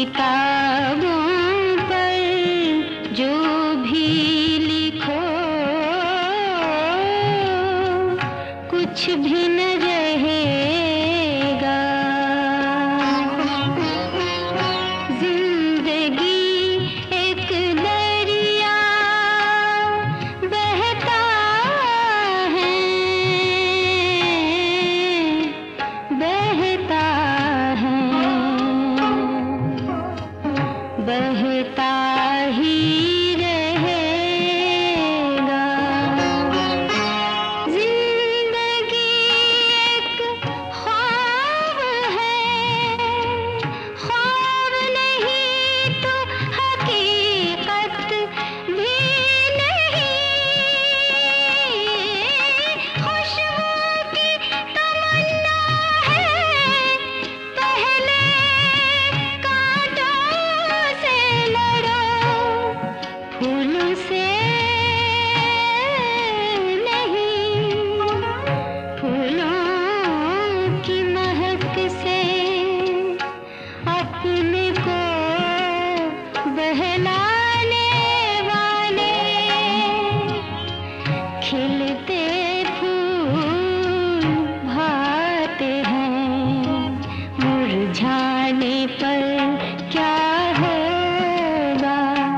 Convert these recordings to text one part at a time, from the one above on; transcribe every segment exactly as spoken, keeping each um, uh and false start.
किताबों पर जो भी लिखो कुछ भी न रहेगा। जिंदगी एक दरिया बहता है, बहता है, बहता ही रहेगा। जिंदगी एक ख्वाब है, ख्वाब नहीं तो हकीकत भी नहीं। खुशबू की तमन्ना है, पहले कांटों से लड़ो, फूलों से नहीं। फूलों की महक से अपने को बहलाने वाले खिलते फूल भाते हैं, मुरझाने पर क्या होगा।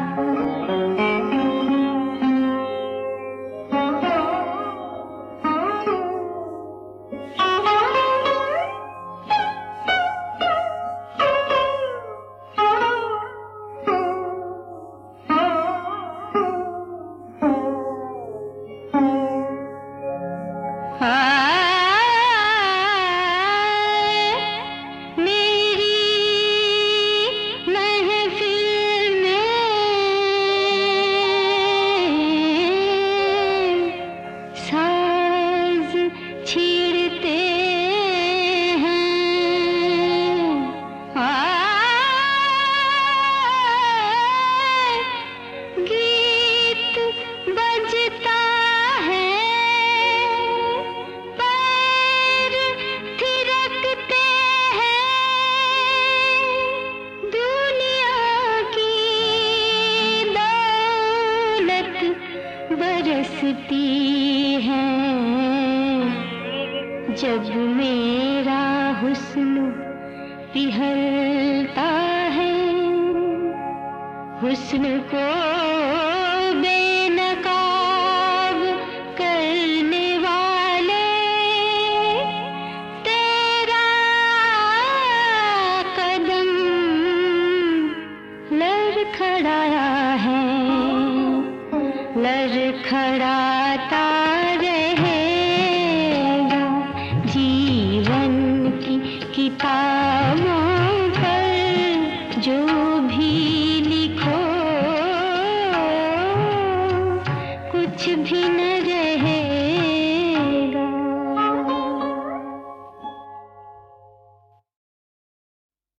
मेरी महफिल में साज छेड़ते हैं, गीत बजता है, पैर थिरकते हैं। दुनिया की दौलत बरसती है, जब मेरा हुस्न पिघलता है। हुस्न को